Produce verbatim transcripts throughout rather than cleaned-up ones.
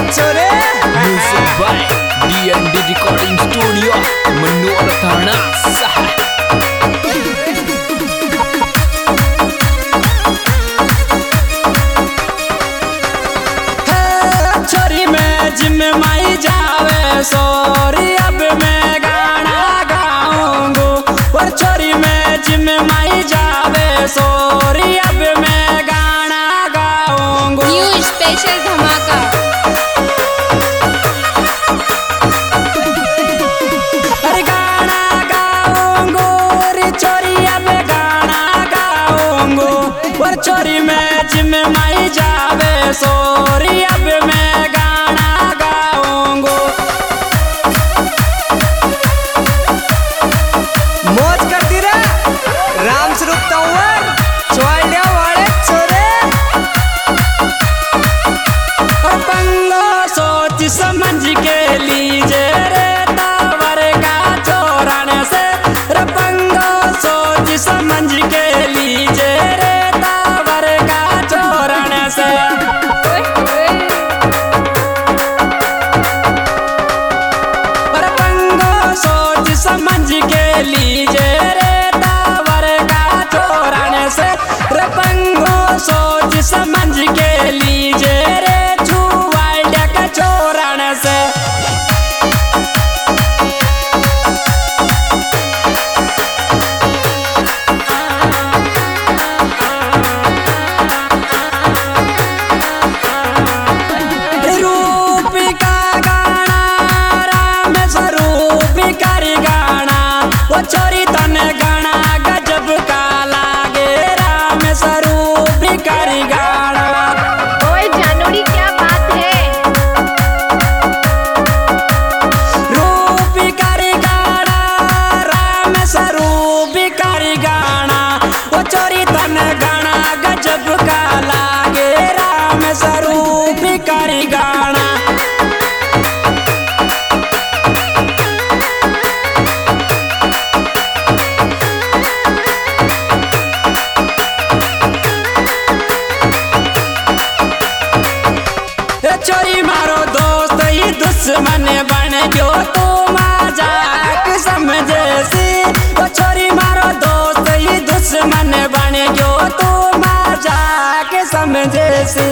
छोरे। Music by D and D Recording Studio, Menur Tanah. छोरी में जिम माई जावे सोरी अब मैं गाना गाऊंगू। और छोरी में जिम माई जावे सोरी अब मैं गाना गाऊंगू। न्यू स्पेशल धमाका। अरे गाना गाऊंगू रे छोरी अब गाना गाऊंगू। और छोरी में जिम माई जावे सोरी अब मैं गाना गाऊंगू। मौज करती रे राम स्वरूप तंवर चौड़िया वाले छोरे। बंगलो सोच समझ के लीजे रे तावर का चोरण से। रे बंगलो सोच समझ के लीजे रे तावर का चोरण से। सोच समझ के लीजे रे टावर का चोरण से। रपंगो सोच समझ के लीजे रे छुआड़ का चोरण से। रूप का गाना राम स्वरूप कर गाना। वो छोरी तन गाना गजब का लागे राम स्वरूप कर गाना। ओए जानोड़ी क्या बात है। रूप कर गाना राम स्वरूप कर गाना। वो छोरी तन गाना गजब का लागे राम स्वरूप कर गाना। छोरी मारो दोस्त ही दुश्मन बन गयो तू मजाक समझे सी। ओ छोरी मारो दोस्त ही दुश्मन बन गयो तू मजाक समझे सी।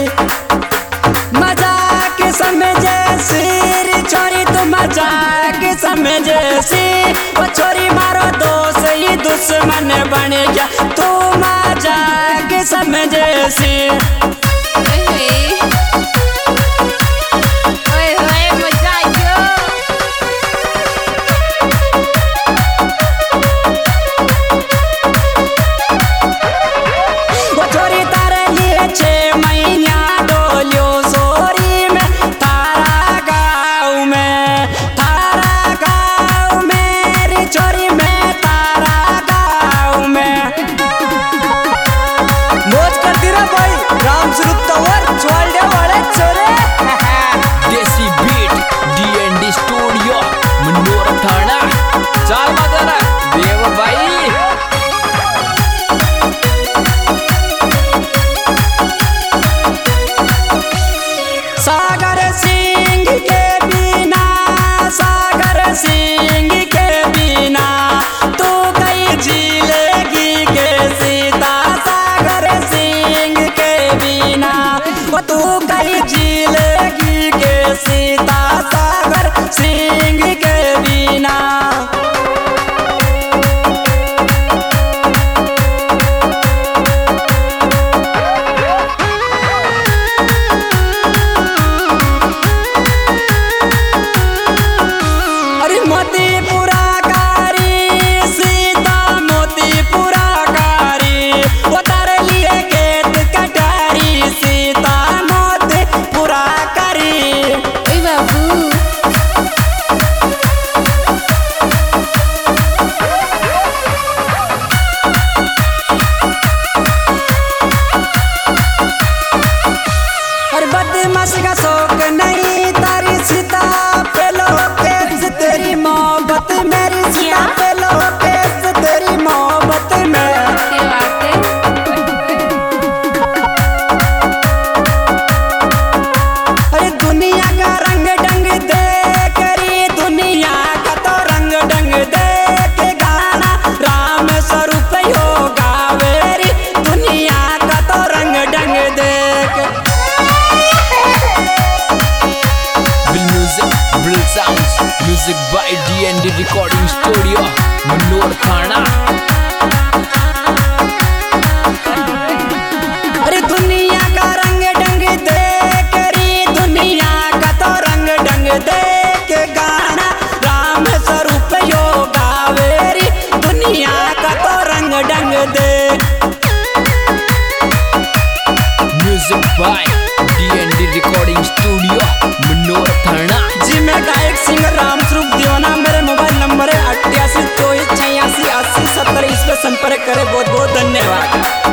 मजाक समझे सी रे छोरी तू मजाक समझे सी। ओ छोरी मारो दोस्त ही दुश्मन बन गया तू मजाक समझे सी। ओए ओए मजा आयो। वो छोरी तारे लिए छे महीना डोलियो सोरी में तारा गाँव में। तारा गाँव में रे छोरी में तारा गाँव में। मौज करती रे भाई राम रिकॉर्डिंग स्टूडियो मनोर थाना। अरे दुनिया का रंग ढंग देख री, दुनिया का तो रंग ढंग देख गाना राम स्वरूप यो गावेरी, दुनिया का तो रंग ढंग दे। Music by DND recording studio Manor Thana. जी मैं गायक सिंगर राम स्वरूप दीवाना, मेरे मोबाइल नंबर है अट्ठासी चौबीस छियासी अस्सी सत्तर, इस पर संपर्क करें। बहुत बहुत धन्यवाद।